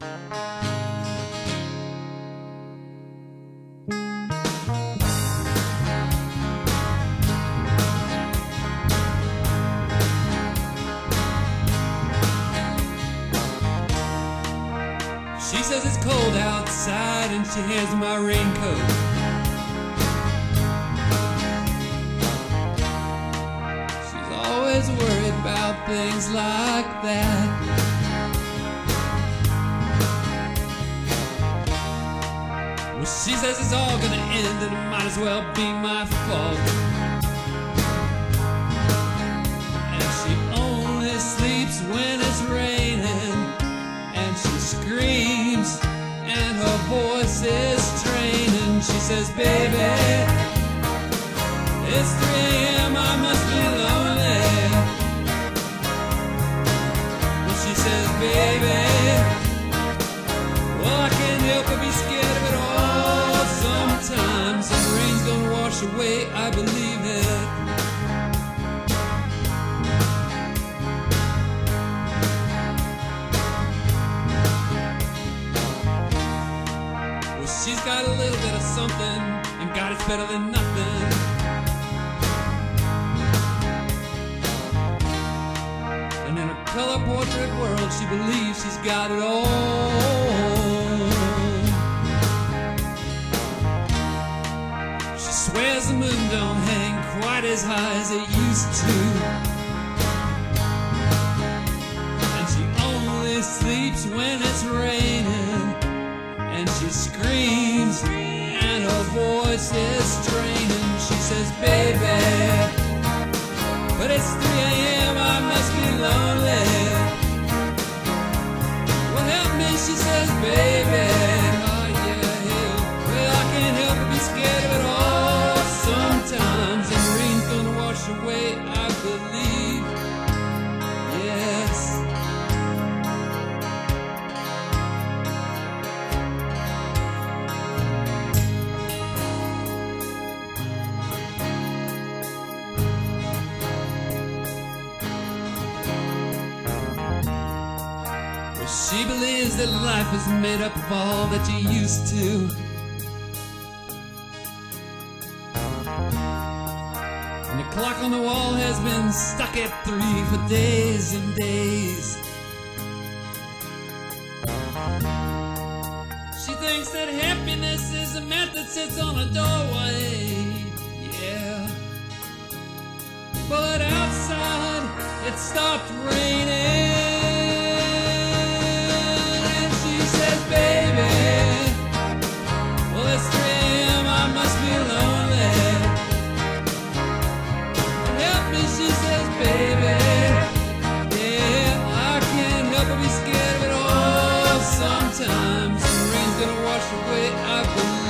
She says it's cold outside and she hands me my raincoat. She's always worried about things like that. Well, she says it's all gonna end and it might as well be my fault. And she only sleeps when it's raining, and she screams and her voice is straining. She says, baby, it's 3 a.m., I must be lonely. And she says, baby, well, I can't help but be scared of it all sometimes. And the rain's gonna wash away, I believe it. She's got a little bit of something, and God, it's better than nothing. And in a color portrait world, she believes she's got it all. She swears the moon don't hang quite as high as it used to, and she only sleeps when it's raining. And she screams, and her voice is straining. She says, baby, but it's 3 a.m., I must be lonely. Well, help me, she says, baby. Oh, yeah, well, I can't help but be scared of it all sometimes. And the rain's gonna wash away, I believe. Yes. She believes that life is made up of all that you used to. And the clock on the wall has been stuck at 3 for days and days. She thinks that happiness is a mat that sits on a doorway. Yeah. But outside it stopped raining. Baby, well, it's 3 a.m., I must be lonely. Help me, she says, baby. Yeah, I can't help but be scared of it all sometimes. The rain's gonna wash away, I believe.